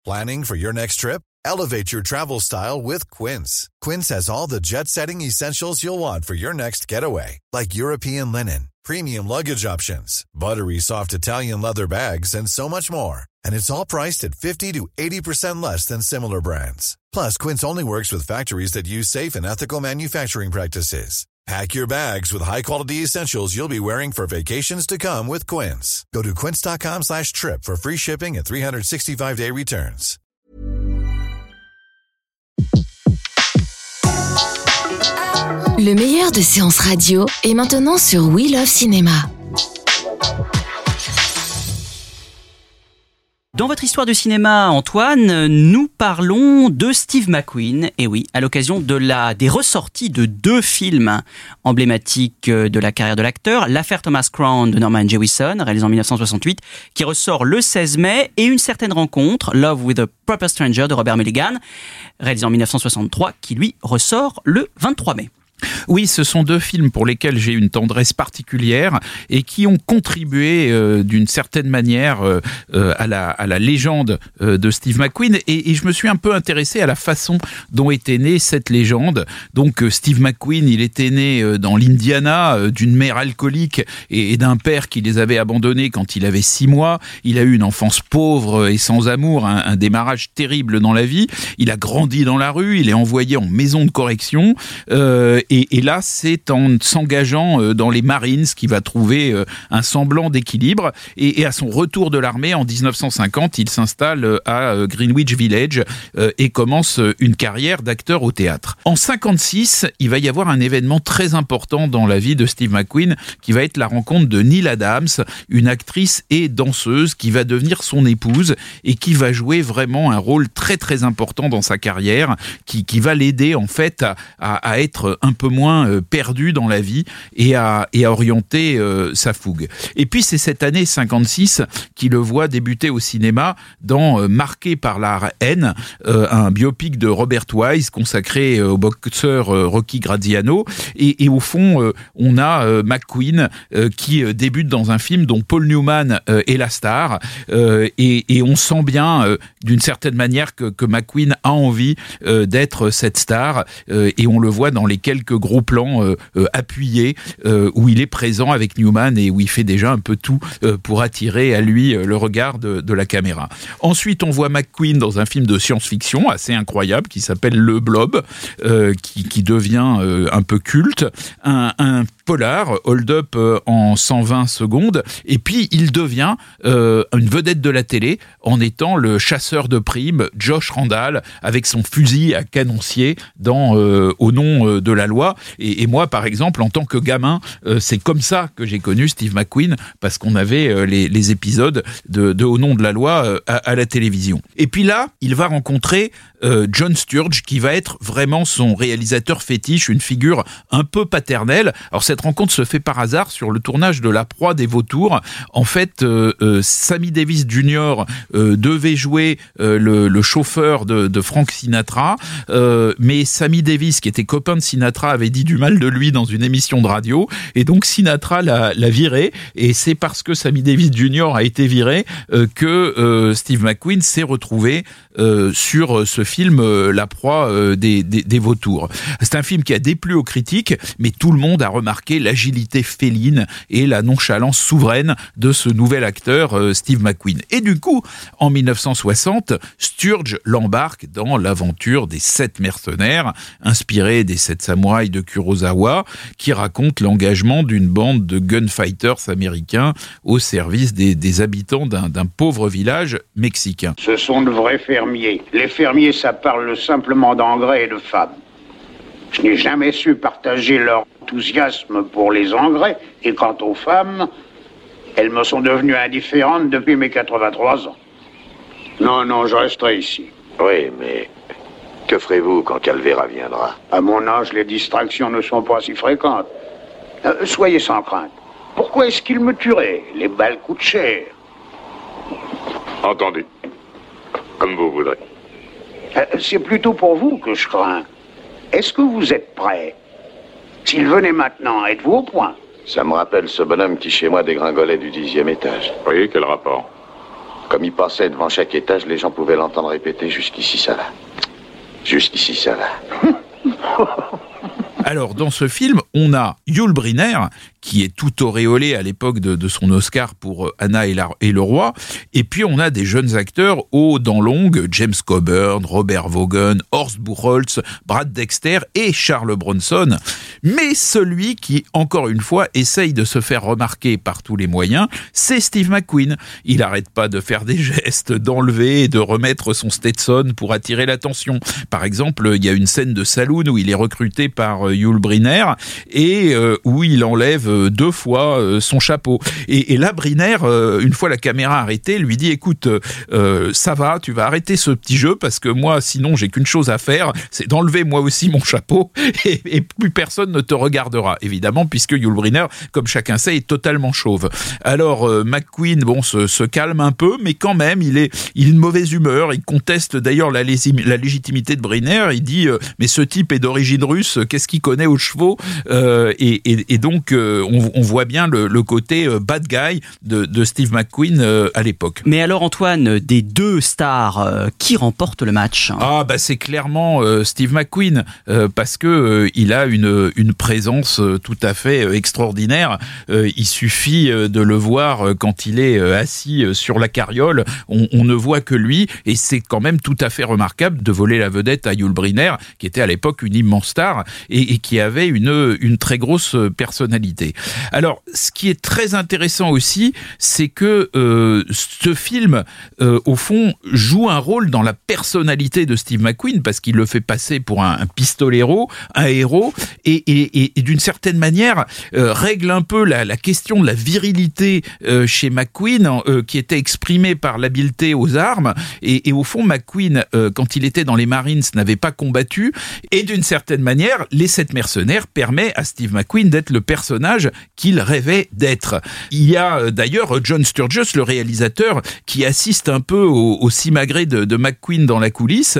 Planning for your next trip? Elevate your travel style with Quince. Quince has all the jet-setting essentials you'll want for your next getaway, like European linen, premium luggage options, buttery soft Italian leather bags, and so much more. And it's all priced at 50 to 80% less than similar brands. Plus, Quince only works with factories that use safe and ethical manufacturing practices. Pack your bags with high-quality essentials you'll be wearing for vacations to come with Quince. Go to quince.com/trip for free shipping and 365-day returns. Le meilleur de séances radio est maintenant sur We Love Cinéma. Dans votre histoire du cinéma, Antoine, nous parlons de Steve McQueen. Et oui, à l'occasion des ressorties de 2 films emblématiques de la carrière de l'acteur, L'affaire Thomas Crown de Norman Jewison, réalisé en 1968, qui ressort le 16 mai, et Une certaine rencontre, Love with a Proper Stranger de Robert Mulligan, réalisé en 1963, qui lui ressort le 23 mai. Oui, ce sont 2 films pour lesquels j'ai une tendresse particulière et qui ont contribué d'une certaine manière à la légende de Steve McQueen, et je me suis un peu intéressé à la façon dont était née cette légende. Donc Steve McQueen, il était né dans l'Indiana d'une mère alcoolique et d'un père qui les avait abandonnés quand il avait 6 mois. Il a eu une enfance pauvre et sans amour, un démarrage terrible dans la vie. Il a grandi dans la rue, il est envoyé en maison de correction, et là, c'est en s'engageant dans les Marines qu'il va trouver un semblant d'équilibre. Et à son retour de l'armée en 1950, il s'installe à Greenwich Village et commence une carrière d'acteur au théâtre. En 1956, il va y avoir un événement très important dans la vie de Steve McQueen qui va être la rencontre de Neil Adams, une actrice et danseuse qui va devenir son épouse et qui va jouer vraiment un rôle très très important dans sa carrière, qui va l'aider en fait à être un peu moins perdu dans la vie et à orienter sa fougue. Et puis c'est cette année 56 qui le voit débuter au cinéma dans Marqué par la haine, un biopic de Robert Wise consacré au boxeur Rocky Graziano, et au fond on a McQueen qui débute dans un film dont Paul Newman est la star, et on sent bien d'une certaine manière que McQueen a envie d'être cette star, et on le voit dans les quelques gros plans appuyés où il est présent avec Newman et où il fait déjà un peu tout pour attirer à lui le regard de la caméra. Ensuite, on voit McQueen dans un film de science-fiction assez incroyable qui s'appelle Le Blob, qui devient un peu culte, un polar, Hold Up en 120 secondes, et puis il devient une vedette de la télé en étant le chasseur de primes Josh Randall avec son fusil à canoncier dans Au nom de la loi. Et moi, par exemple, en tant que gamin, c'est comme ça que j'ai connu Steve McQueen, parce qu'on avait les épisodes de Au nom de la loi à la télévision. Et puis là, il va rencontrer John Sturge, qui va être vraiment son réalisateur fétiche, une figure un peu paternelle. Alors cette rencontre se fait par hasard sur le tournage de La Proie des Vautours. En fait, Sammy Davis Jr. Devait jouer le chauffeur de Frank Sinatra, mais Sammy Davis, qui était copain de Sinatra, avait dit du mal de lui dans une émission de radio, et donc Sinatra l'a viré, et c'est parce que Sammy Davis Jr. a été viré que Steve McQueen s'est retrouvé sur ce film La Proie des Vautours. C'est un film qui a déplu aux critiques, mais tout le monde a remarqué l'agilité féline et la nonchalance souveraine de ce nouvel acteur Steve McQueen. Et du coup, en 1960, Sturge l'embarque dans l'aventure des 7 mercenaires, inspiré des 7 samouraïs de Kurosawa, qui raconte l'engagement d'une bande de gunfighters américains au service des habitants d'un pauvre village mexicain. Ce sont de vrais fermiers. Les fermiers, ça parle simplement d'engrais et de femmes. Je n'ai jamais su partager leur enthousiasme pour les engrais, et quant aux femmes, elles me sont devenues indifférentes depuis mes 83 ans. Non, je resterai ici. Oui, mais que ferez-vous quand Calvera viendra? À mon âge, les distractions ne sont pas si fréquentes. Soyez sans crainte. Pourquoi est-ce qu'il me tuerait? Les balles coûtent cher. Entendu. Comme vous voudrez. C'est plutôt pour vous que je crains. Est-ce que vous êtes prêt? S'il venait maintenant, êtes-vous au point? Ça me rappelle ce bonhomme qui, chez moi, dégringolait du 10e étage. Oui, quel rapport? Comme il passait devant chaque étage, les gens pouvaient l'entendre répéter « Jusqu'ici, ça va. Jusqu'ici, ça va. » Alors, dans ce film, on a Yul Brynner, qui est tout auréolé à l'époque de son Oscar pour Anna et le Roi. Et puis, on a des jeunes acteurs aux dents longues, James Coburn, Robert Vaughan, Horst Buchholz, Brad Dexter et Charles Bronson. Mais celui qui, encore une fois, essaye de se faire remarquer par tous les moyens, c'est Steve McQueen. Il n'arrête pas de faire des gestes, d'enlever et de remettre son Stetson pour attirer l'attention. Par exemple, il y a une scène de saloon où il est recruté par Yul Brynner et où il enlève 2 fois son chapeau. Et là, Brynner, une fois la caméra arrêtée, lui dit « Écoute, ça va, tu vas arrêter ce petit jeu parce que moi, sinon, j'ai qu'une chose à faire, c'est d'enlever moi aussi mon chapeau et plus personne ne te regardera. » Évidemment, puisque Yul Brynner, comme chacun sait, est totalement chauve. Alors, McQueen, se calme un peu, mais quand même, il est de mauvaise humeur. Il conteste d'ailleurs la légitimité de Brynner. Il dit « Mais ce type est d'origine russe, qu'est-ce qu'il connaît aux chevaux ?» Et donc, on voit bien le côté bad guy de Steve McQueen à l'époque. Mais alors Antoine, des 2 stars, qui remporte le match ? Ah bah c'est clairement Steve McQueen parce que il a une présence tout à fait extraordinaire. Il suffit de le voir quand il est assis sur la carriole, on ne voit que lui et c'est quand même tout à fait remarquable de voler la vedette à Yul Brynner qui était à l'époque une immense star et qui avait une très grosse personnalité. Alors, ce qui est très intéressant aussi, c'est que ce film, au fond, joue un rôle dans la personnalité de Steve McQueen, parce qu'il le fait passer pour un pistolero, un héros, et d'une certaine manière, règle un peu la question de la virilité chez McQueen, qui était exprimée par l'habileté aux armes, et au fond, McQueen, quand il était dans les Marines, n'avait pas combattu, et d'une certaine manière, les 7 mercenaires permet à Steve McQueen d'être le personnage qu'il rêvait d'être. Il y a d'ailleurs John Sturges, le réalisateur, qui assiste un peu au simagrée de McQueen dans la coulisse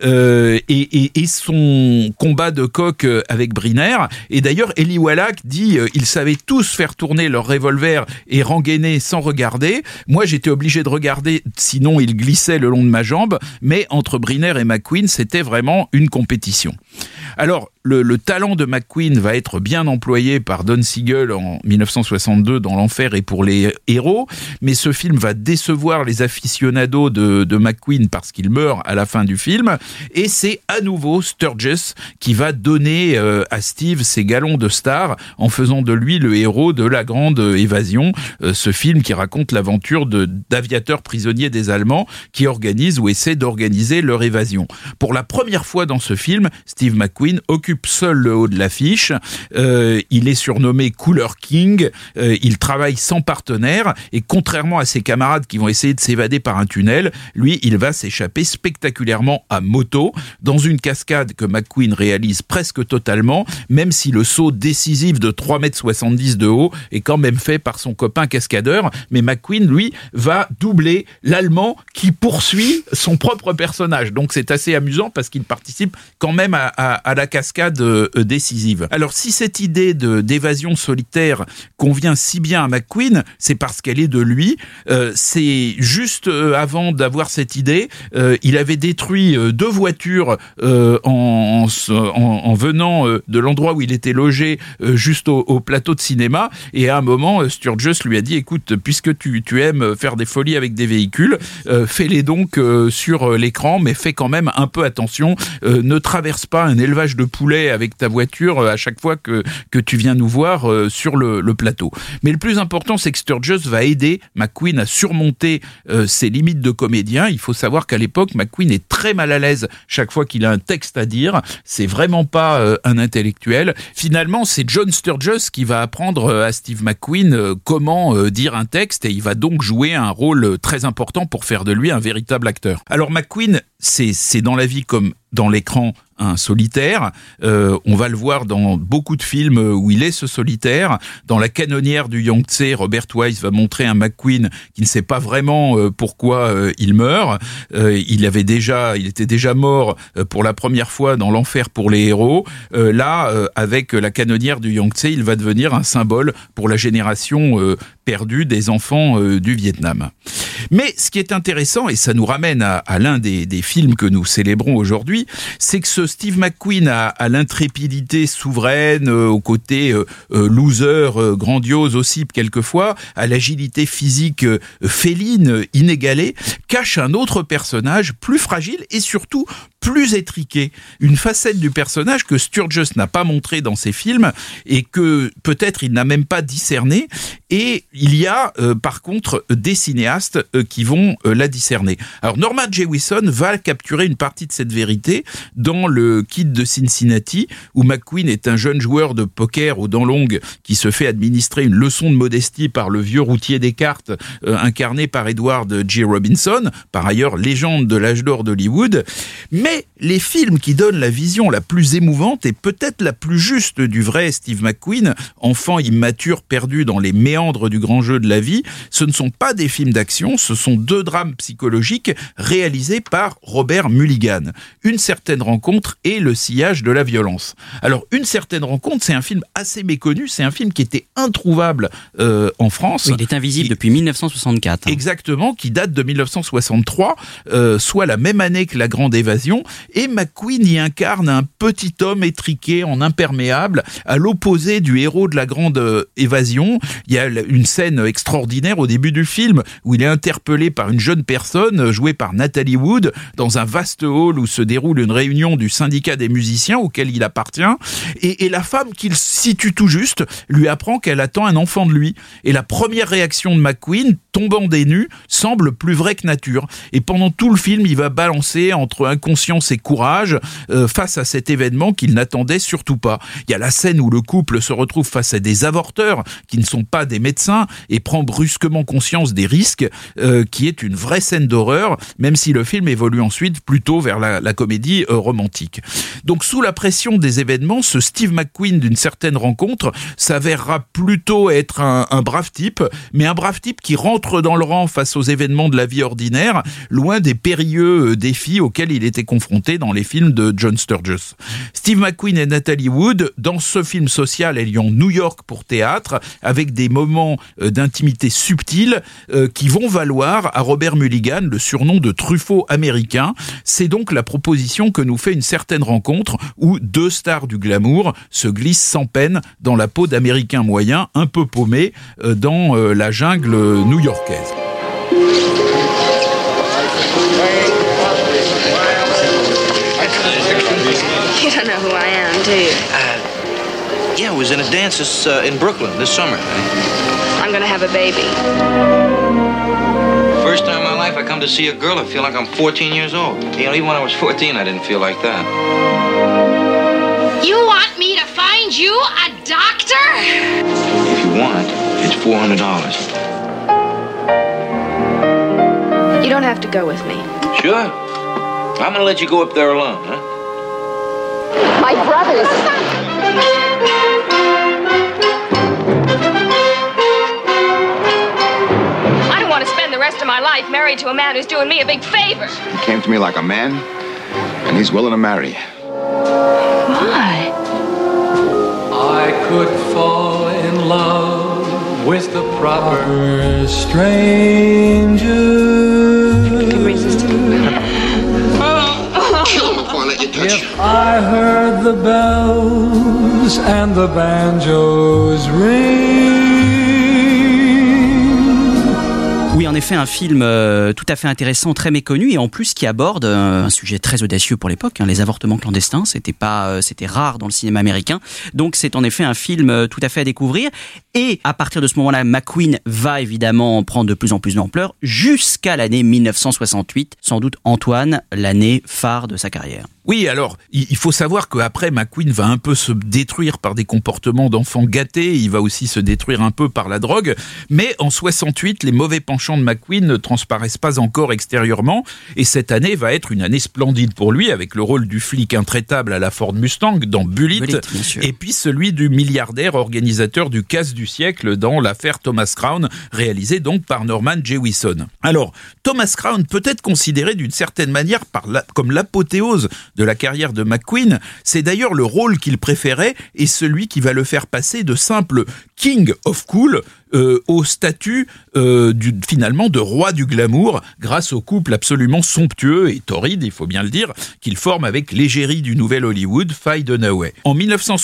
et son combat de coq avec Brynner. Et d'ailleurs, Eli Wallach dit ils savaient tous faire tourner leur revolver et rengainer sans regarder. Moi, j'étais obligé de regarder, sinon il glissait le long de ma jambe. Mais entre Brynner et McQueen, c'était vraiment une compétition. Alors, le talent de McQueen va être bien employé par Don Siegel en 1962 dans L'Enfer et pour les héros, mais ce film va décevoir les aficionados de McQueen parce qu'il meurt à la fin du film, et c'est à nouveau Sturges qui va donner à Steve ses galons de star en faisant de lui le héros de La Grande Évasion, ce film qui raconte l'aventure d'aviateurs prisonniers des Allemands qui organisent ou essaient d'organiser leur évasion. Pour la première fois dans ce film, Steve McQueen occupe seul le haut de l'affiche, il est surnommé Cooler King, il travaille sans partenaire et contrairement à ses camarades qui vont essayer de s'évader par un tunnel, lui il va s'échapper spectaculairement à moto dans une cascade que McQueen réalise presque totalement, même si le saut décisif de 3,70 m de haut est quand même fait par son copain cascadeur, mais McQueen lui va doubler l'Allemand qui poursuit son propre personnage, donc c'est assez amusant parce qu'il participe quand même à la cascade décisive. Alors si cette idée d'évasion solitaire convient si bien à McQueen, c'est parce qu'elle est de lui. C'est juste avant d'avoir cette idée, il avait détruit 2 voitures en venant de l'endroit où il était logé juste au plateau de cinéma, et à un moment Sturges lui a dit écoute, puisque tu aimes faire des folies avec des véhicules, fais-les donc sur l'écran, mais fais quand même un peu attention, ne traverse pas un élevage de poulets avec ta voiture à chaque fois que tu viens nous voir sur le plateau. Mais le plus important, c'est que Sturges va aider McQueen à surmonter ses limites de comédien. Il faut savoir qu'à l'époque, McQueen est très mal à l'aise chaque fois qu'il a un texte à dire. C'est vraiment pas un intellectuel. Finalement, c'est John Sturges qui va apprendre à Steve McQueen comment dire un texte, et il va donc jouer un rôle très important pour faire de lui un véritable acteur. Alors McQueen, c'est dans la vie comme dans l'écran un solitaire. On va le voir dans beaucoup de films où il est ce solitaire. Dans La canonnière du Yangtze, Robert Wise va montrer un McQueen qui ne sait pas vraiment pourquoi il meurt. Il était déjà mort pour la première fois dans L'Enfer pour les héros. Là, avec La canonnière du Yangtze, il va devenir un symbole pour la génération perdue des enfants du Vietnam. Mais ce qui est intéressant, et ça nous ramène à l'un des films que nous célébrons aujourd'hui, c'est que ce Steve McQueen a l'intrépidité souveraine, au côté loser, grandiose aussi quelquefois, à l'agilité physique féline, inégalée, cache un autre personnage plus fragile et surtout plus étriqué. Une facette du personnage que Sturges n'a pas montré dans ses films et que peut-être il n'a même pas discerné. Et il y a par contre des cinéastes qui vont la discerner. Alors Norman Jewison va capturer une partie de cette vérité dans Le Kid de Cincinnati, où McQueen est un jeune joueur de poker aux dents longues qui se fait administrer une leçon de modestie par le vieux routier des cartes incarné par Edward G. Robinson, par ailleurs légende de l'âge d'or d'Hollywood. Mais les films qui donnent la vision la plus émouvante et peut-être la plus juste du vrai Steve McQueen, enfant immature perdu dans les méandres du grand jeu de la vie, ce ne sont pas des films d'action, ce sont 2 drames psychologiques réalisés par Robert Mulligan. Une certaine rencontre et Le sillage de la violence. Alors, Une certaine rencontre, c'est un film assez méconnu, c'est un film qui était introuvable en France. Oui, il est invisible depuis 1964. Exactement, qui date de 1963, soit la même année que La Grande Évasion, et McQueen y incarne un petit homme étriqué en imperméable, à l'opposé du héros de La Grande Évasion. Il y a une scène extraordinaire au début du film où il est interpellé par une jeune personne jouée par Natalie Wood dans un vaste hall où se déroule une réunion du syndicat des musiciens auquel il appartient, et la femme qu'il situe tout juste lui apprend qu'elle attend un enfant de lui, et la première réaction de McQueen, tombant des nues, semble plus vraie que nature, et pendant tout le film il va balancer entre inconscience et courage face à cet événement qu'il n'attendait surtout pas. Il y a la scène où le couple se retrouve face à des avorteurs qui ne sont pas des médecins et prend brusquement conscience des risques, qui est une vraie scène d'horreur, même si le film évolue ensuite plutôt vers la comédie romantique. Donc sous la pression des événements, ce Steve McQueen d'une certaine rencontre s'avérera plutôt être un brave type, mais un brave type qui rentre dans le rang face aux événements de la vie ordinaire, loin des périlleux défis auxquels il était confronté dans les films de John Sturges. Steve McQueen et Natalie Wood, dans ce film social ayant New York pour théâtre, avec des moments d'intimité subtile qui vont valoir à Robert Mulligan le surnom de Truffaut américain. C'est donc la proposition que nous fait Une certaine rencontre, où 2 stars du glamour se glissent sans peine dans la peau d'Américains moyens, un peu paumés dans la jungle new-yorkaise. You don't know who I am, do you? Yeah, I was in a dance in Brooklyn this summer. I'm gonna have a baby. First time in my life I come to see a girl, I feel like I'm 14 years old. You know, even when I was 14, I didn't feel like that. You want me to find you a doctor? If you want, it's $400. You don't have to go with me. Sure. I'm gonna let you go up there alone, huh? My brothers. I don't want to spend the rest of my life married to a man who's doing me a big favor. He came to me like a man, and he's willing to marry you. Why? I could fall in love with the proper stranger. Kill him before I let you touch If I heard the bells and the banjos ring. Oui, en effet, un film tout à fait intéressant, très méconnu, et en plus qui aborde un sujet très audacieux pour l'époque, les avortements clandestins. C'était rare dans le cinéma américain. Donc c'est en effet un film tout à fait à découvrir. Et à partir de ce moment-là, McQueen va évidemment prendre de plus en plus d'ampleur jusqu'à l'année 1968, sans doute Antoine, l'année phare de sa carrière. Oui, alors, il faut savoir qu'après, McQueen va un peu se détruire par des comportements d'enfant gâtés, il va aussi se détruire un peu par la drogue, mais en 68, les mauvais penchants de McQueen ne transparaissent pas encore extérieurement, et cette année va être une année splendide pour lui, avec le rôle du flic intraitable à la Ford Mustang dans Bullitt, et puis celui du milliardaire organisateur du casse du siècle dans l'affaire Thomas Crown, réalisé donc par Norman Jewison. Alors, Thomas Crown peut être considéré d'une certaine manière comme l'apothéose de la carrière de McQueen. C'est d'ailleurs le rôle qu'il préférait et celui qui va le faire passer de simple King of Cool au statut finalement de roi du glamour grâce au couple absolument somptueux et torride, il faut bien le dire, qu'il forme avec l'égérie du nouvel Hollywood, Faye Dunaway. En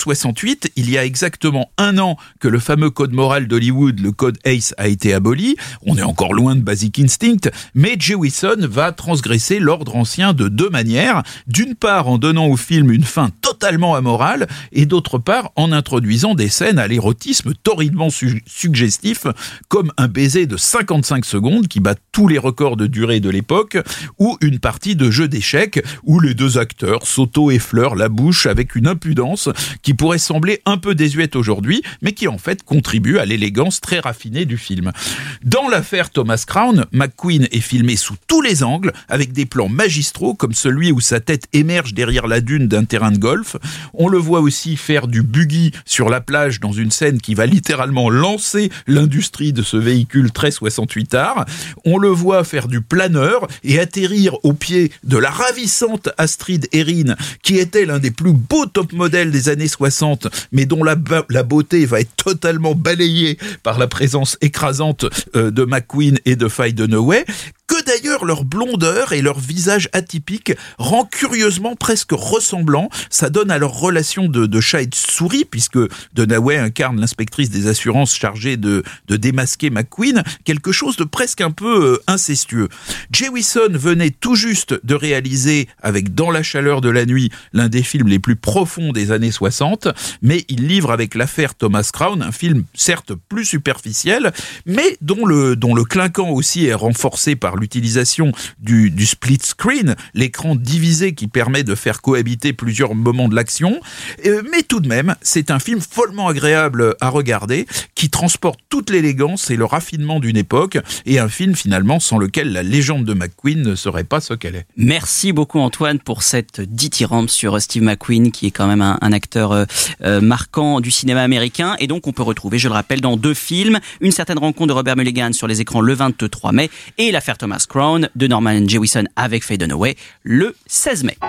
1968, il y a exactement 1 an que le fameux code moral d'Hollywood, le code ACE, a été aboli. On est encore loin de Basic Instinct, mais Jewison va transgresser l'ordre ancien de 2 manières. D'une part, en donnant au film une fin totalement amorale, et d'autre part, en introduisant des scènes à l'érotisme torridement suggestif, comme un baiser de 55 secondes qui bat tous les records de durée de l'époque, ou une partie de jeu d'échecs où les 2 acteurs s'auto-effleurent la bouche avec une impudence qui pourrait sembler un peu désuète aujourd'hui, mais qui en fait contribue à l'élégance très raffinée du film. Dans l'affaire Thomas Crown, McQueen est filmé sous tous les angles, avec des plans magistraux comme celui où sa tête émerge derrière la dune d'un terrain de golf. On le voit aussi faire du buggy sur la plage dans une scène qui va littéralement lancer l'industrie de ce véhicule très 68ard. On le voit faire du planeur et atterrir au pied de la ravissante Astrid Erin, qui était l'un des plus beaux top modèles des années 60, mais dont la beauté va être totalement balayée par la présence écrasante de McQueen et de Faye Dunaway, que d'ailleurs leur blondeur et leur visage atypique rend curieusement presque ressemblant. Ça donne à leur relation de chat et de souris, puisque Dunaway incarne l'inspectrice des assurances chargée de démasquer McQueen, quelque chose de presque un peu incestueux. Jewison venait tout juste de réaliser, avec Dans la chaleur de la nuit, l'un des films les plus profonds des années 60, mais il livre avec l'affaire Thomas Crown un film certes plus superficiel, mais dont le clinquant aussi est renforcé par l'utilisation du split screen, l'écran divisé qui permet de faire cohabiter plusieurs moments de l'action. Mais tout de même, c'est un film follement agréable à regarder, qui transporte toute l'élégance et le raffinement d'une époque, et un film finalement sans lequel la légende de McQueen ne serait pas ce qu'elle est. Merci beaucoup Antoine pour cette dithyrambe sur Steve McQueen, qui est quand même un acteur marquant du cinéma américain, et donc on peut retrouver, je le rappelle, dans 2 films, Une certaine rencontre de Robert Mulligan sur les écrans le 23 mai, et l'affaire Thomas Crown de Norman Jewison avec Faye Dunaway le 16 mai.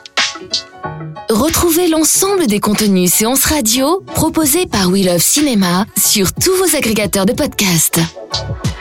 Retrouvez l'ensemble des contenus séances radio proposés par We Love Cinéma sur tous vos agrégateurs de podcasts.